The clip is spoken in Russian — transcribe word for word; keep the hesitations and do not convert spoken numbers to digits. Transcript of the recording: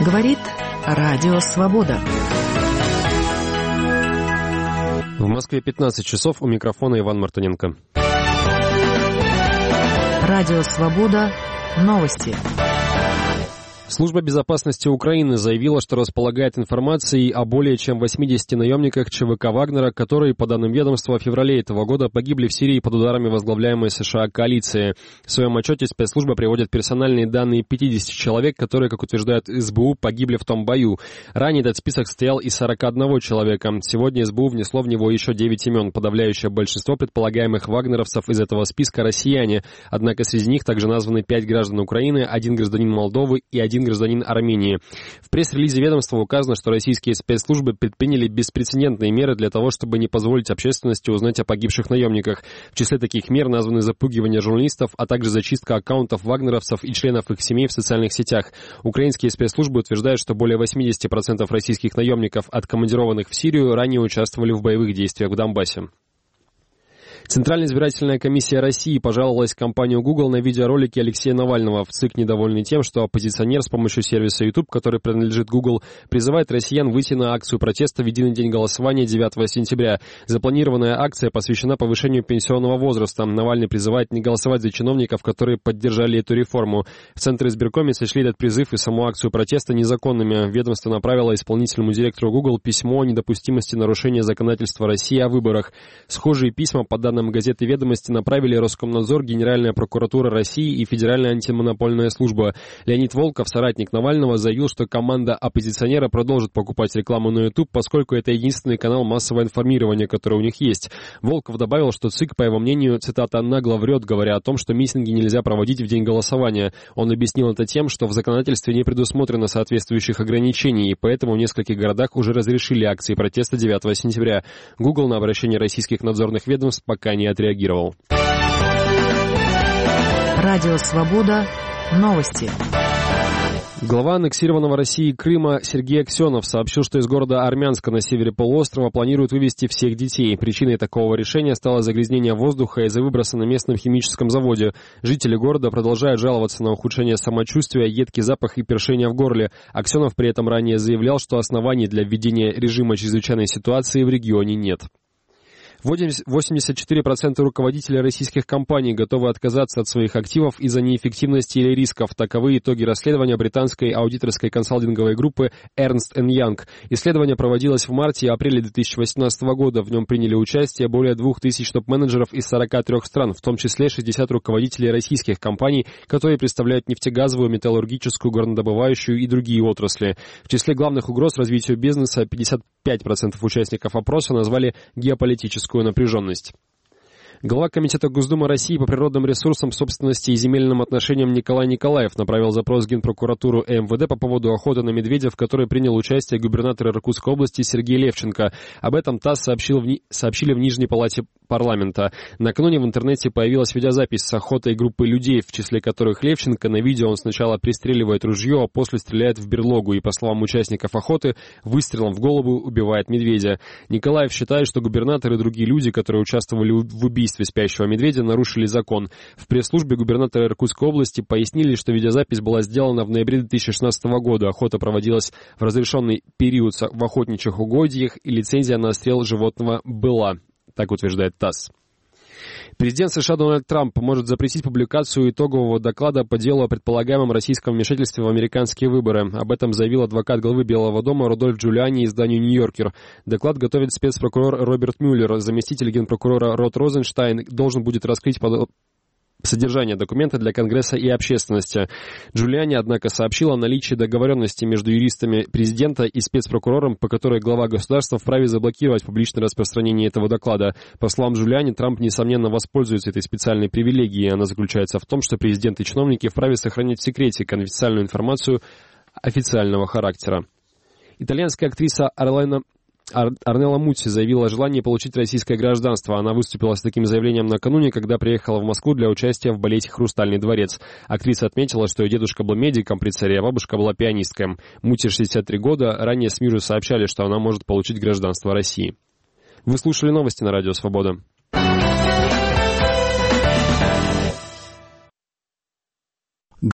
Говорит Радио Свобода. В Москве пятнадцать часов, у микрофона Иван Мартыненко. Радио Свобода. Новости. Служба безопасности Украины заявила, что располагает информацией о более чем восьмидесяти наемниках ЧВК «Вагнера», которые, по данным ведомства, в феврале этого года погибли в Сирии под ударами возглавляемой США коалиции. В своем отчете спецслужба приводит персональные данные пятидесяти человек, которые, как утверждают СБУ, погибли в том бою. Ранее этот список состоял из сорока одного человека. Сегодня СБУ внесло в него еще девять имен. Подавляющее большинство предполагаемых вагнеровцев из этого списка россияне. Однако среди них также названы пять граждан Украины, один гражданин Молдовы и один гражданин Армении. В пресс-релизе ведомства указано, что российские спецслужбы предприняли беспрецедентные меры для того, чтобы не позволить общественности узнать о погибших наемниках. В числе таких мер названы запугивание журналистов, а также зачистка аккаунтов вагнеровцев и членов их семей в социальных сетях. Украинские спецслужбы утверждают, что более восемьдесят процентов российских наемников, откомандированных в Сирию, ранее участвовали в боевых действиях в Донбассе. Центральная избирательная комиссия России пожаловалась в компанию Google на видеоролики Алексея Навального. В ЦИК недовольны тем, что оппозиционер с помощью сервиса YouTube, который принадлежит Google, призывает россиян выйти на акцию протеста в единый день голосования девятого сентября. Запланированная акция посвящена повышению пенсионного возраста. Навальный призывает не голосовать за чиновников, которые поддержали эту реформу. В Центре избиркоме сочли этот призыв и саму акцию протеста незаконными. Ведомство направило исполнительному директору Google письмо о недопустимости нарушения законодательства России о выборах. Схожие письма, по данным газеты «Ведомости», направили Роскомнадзор, Генеральная прокуратура России и Федеральная антимонопольная служба. Леонид Волков, соратник Навального, заявил, что команда оппозиционера продолжит покупать рекламу на YouTube, поскольку это единственный канал массового информирования, который у них есть. Волков добавил, что ЦИК, по его мнению, цитата, «нагло врет, говоря о том, что митинги нельзя проводить в день голосования». Он объяснил это тем, что в законодательстве не предусмотрено соответствующих ограничений, и поэтому в нескольких городах уже разрешили акции протеста девятого сентября. Google на обращение российских надзорных ведомств пока не отреагировал. Радио Свобода. Новости. Глава аннексированного Россией Крыма Сергей Аксенов сообщил, что из города Армянска на севере полуострова планируют вывести всех детей. Причиной такого решения стало загрязнение воздуха из-за выброса на местном химическом заводе. Жители города продолжают жаловаться на ухудшение самочувствия, едкий запах и першение в горле. Аксенов при этом ранее заявлял, что оснований для введения режима чрезвычайной ситуации в регионе нет. восемьдесят четыре процента руководителей российских компаний готовы отказаться от своих активов из-за неэффективности или рисков. Таковы итоги расследования британской аудиторской консалтинговой группы Ernst энд Young. Исследование проводилось в марте и апреле две тысячи восемнадцатого года. В нем приняли участие более двух тысяч топ-менеджеров из сорока трёх стран, в том числе шестьдесят руководителей российских компаний, которые представляют нефтегазовую, металлургическую, горнодобывающую и другие отрасли. В числе главных угроз развитию бизнеса пятьдесят пять процентов участников опроса назвали геополитическую напряженность. Глава Комитета Госдумы России по природным ресурсам, собственности и земельным отношениям Николай Николаев направил запрос в Генпрокуратуру и эм вэ дэ по поводу охоты на медведя, в которой принял участие губернатор Иркутской области Сергей Левченко. Об этом ТАСС сообщил в Ни... сообщили в Нижней палате парламента. Накануне в интернете появилась видеозапись с охотой группы людей, в числе которых Левченко. На видео он сначала пристреливает ружье, а после стреляет в берлогу и, по словам участников охоты, выстрелом в голову убивает медведя. Николаев считает, что губернатор и другие люди, которые участвовали в убийстве спящего медведя, нарушили закон. В пресс-службе губернатора Иркутской области пояснили, что видеозапись была сделана в ноябре две тысячи шестнадцатого года. Охота проводилась в разрешенный период в охотничьих угодьях, и лицензия на отстрел животного была. Так утверждает ТАСС. Президент США Дональд Трамп может запретить публикацию итогового доклада по делу о предполагаемом российском вмешательстве в американские выборы. Об этом заявил адвокат главы Белого дома Рудольф Джулиани изданию «Нью-Йоркер». Доклад готовит спецпрокурор Роберт Мюллер. Заместитель генпрокурора Род Розенштайн должен будет раскрыть под... содержание документа для Конгресса и общественности. Джулиани, однако, сообщил о наличии договоренности между юристами президента и спецпрокурором, по которой глава государства вправе заблокировать публичное распространение этого доклада. По словам Джулиани, Трамп, несомненно, воспользуется этой специальной привилегией. Она заключается в том, что президент и чиновники вправе сохранять в секрете конфиденциальную информацию официального характера. Итальянская актриса Орлена Ар- Орнелла Муцци заявила о желании получить российское гражданство. Она выступила с таким заявлением накануне, когда приехала в Москву для участия в балете «Хрустальный дворец». Актриса отметила, что ее дедушка был медиком при царе, а бабушка была пианисткой. Муцци шестьдесят три года. Ранее СМИ уже сообщали, что она может получить гражданство России. Вы слушали новости на Радио Свобода.